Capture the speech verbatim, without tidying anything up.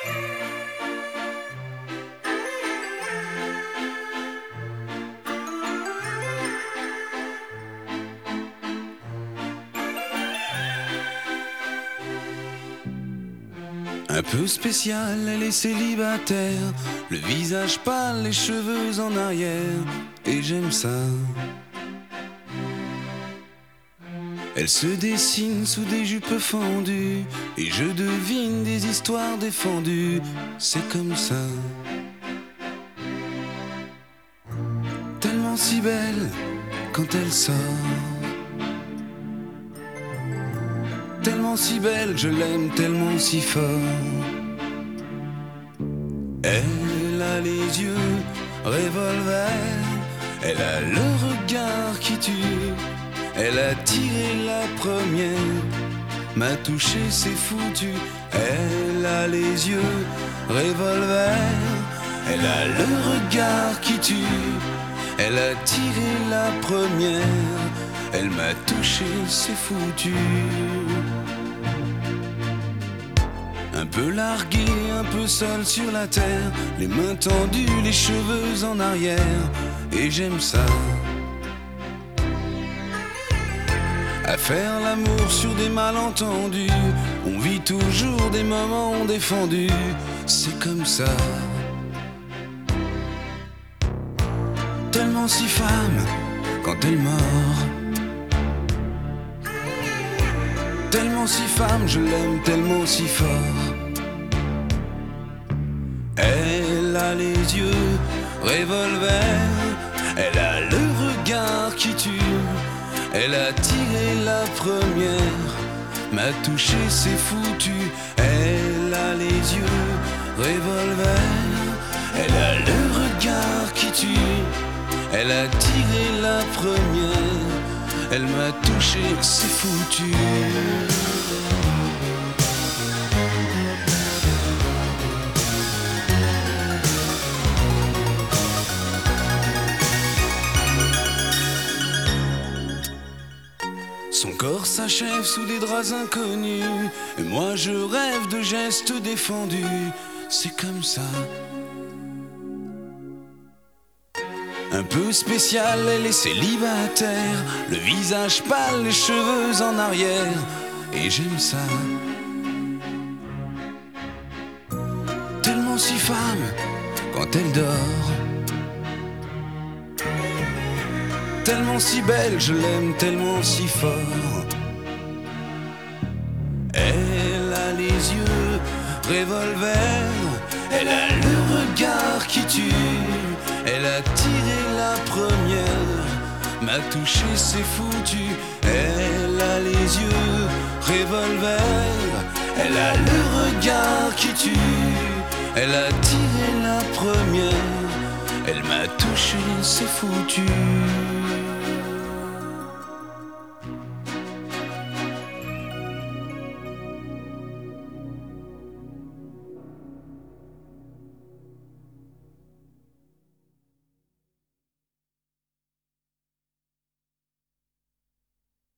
Un peu spécial, elle est célibataire, le visage pâle, les cheveux en arrière, et j'aime ça. Elle se dessine sous des jupes fendues, et je devine des histoires défendues, c'est comme ça. Tellement si belle quand elle sort, tellement si belle, je l'aime tellement si fort. Elle a les yeux revolver, elle a le regard qui tue. Elle a tiré la première, m'a touché, c'est foutu. Elle a les yeux revolver, elle a le regard qui tue. Elle a tiré la première, elle m'a touché, c'est foutu. Un peu largué, un peu seul sur la terre, les mains tendues, les cheveux en arrière, et j'aime ça. À faire l'amour sur des malentendus, on vit toujours des moments défendus, c'est comme ça. Tellement si femme quand elle mord, tellement si femme, je l'aime tellement si fort. Elle a les yeux revolver, elle a le regard qui tue. Elle a tiré la première, m'a touché, c'est foutu. Elle a les yeux revolver, elle a le regard qui tue. Elle a tiré la première, elle m'a touché, c'est foutu. Son corps s'achève sous des draps inconnus, et moi je rêve de gestes défendus, c'est comme ça. Un peu spécial, elle est célibataire, le visage pâle, les cheveux en arrière, et j'aime ça. Tellement si femme quand elle dort, tellement si belle, je l'aime tellement si fort. Elle a les yeux revolver, elle a le regard qui tue. Elle a tiré la première, m'a touché, c'est foutu. Elle a les yeux revolver, elle a le regard qui tue. Elle a tiré la première, elle m'a touché, c'est foutu.